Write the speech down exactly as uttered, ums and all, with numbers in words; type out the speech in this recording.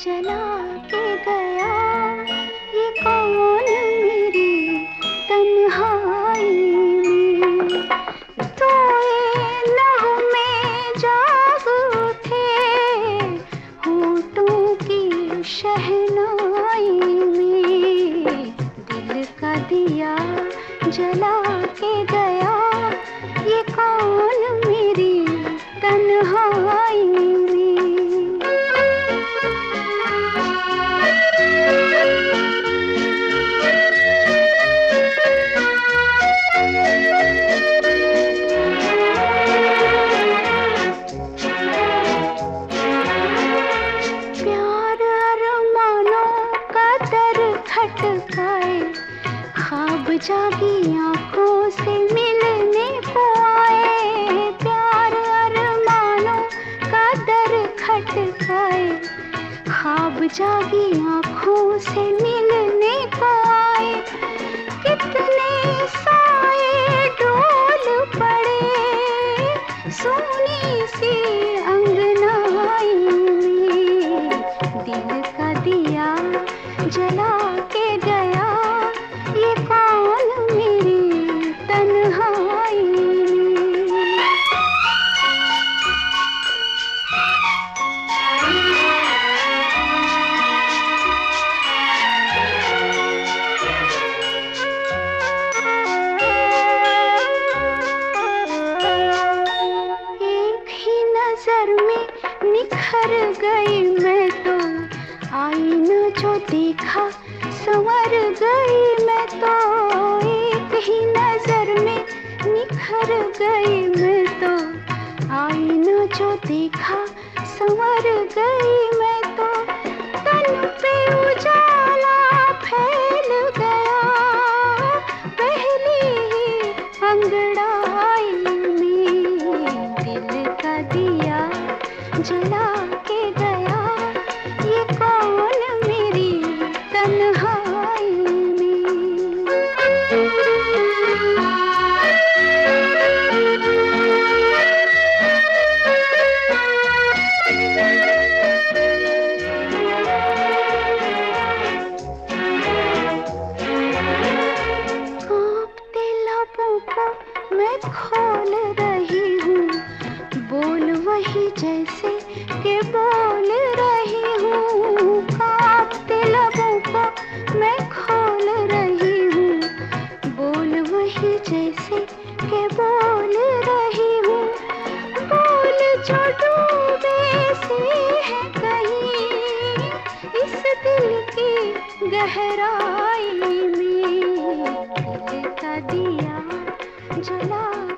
जला के गया, ये कौन मेरी तन्हाई में। सोए लहू में जाग उठे, होठों की शहनाई में। दिल का दिया जला के गया, ये कौन मेरी तन्हाई में। खटकाए ख्वाब जागी आंखों से मिलने को आए। प्यार अरमानों का दर खटकाए ख्वाब जागी आंखों से मिलने को आए। कितने साए डोल पड़े सोनी सी अंगनाई में। दिल का दिया जला के गया, ये कौन मेरी तन्हाई में। एक ही नजर में निखर गई मैं तो, आईना जो देखा संवर गई मैं तो। एक ही नजर में निखर गई मैं तो, आईना जो देखा संवर गई मैं तो। तन पे उजाला फैल गया पहली ही अंगड़ाई में। दिल का दिया जला के गया, ये कौन मेरी तन्हाई में। कांपते लबों को मैं खोल रही हूँ, बोल वही जैसे के बोल रही हूँ। कांपते लबों को मैं खोल रही हूँ, बोल वही जैसे के बोल रही हूँ। बोल जो डूबे से है कहीं इस दिल की गहराई में। दिल का दिया जला